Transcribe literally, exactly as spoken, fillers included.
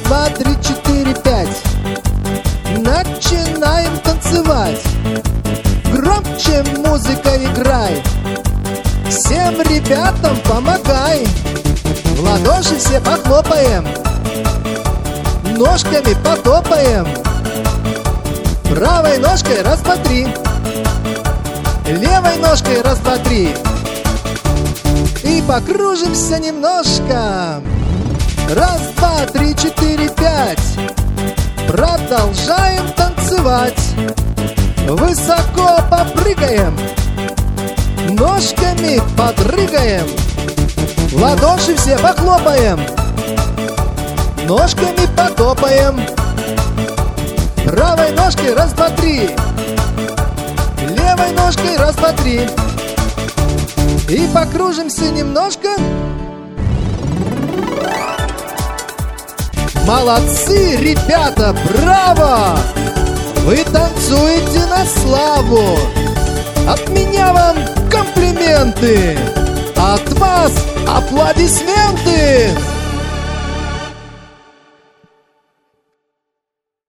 два, три, четыре, пять. Начинаем танцевать. Громче музыка играй. Всем ребятам помогай. В ладоши все похлопаем. Ножками потопаем. Правой ножкой раз, два, три. Левой ножкой раз, два, три. И покружимся немножко. Раз, два, три, четыре, пять. Продолжаем танцевать. Высоко попрыгаем. Ножками подрыгаем. Ладоши все похлопаем. Ножками потопаем. Правой ножкой раз, два, три. Левой ножкой раз, два, три. И покружимся немножко. Молодцы, ребята, браво! Вы танцуете на славу. От меня вам комплименты. От вас аплодисменты.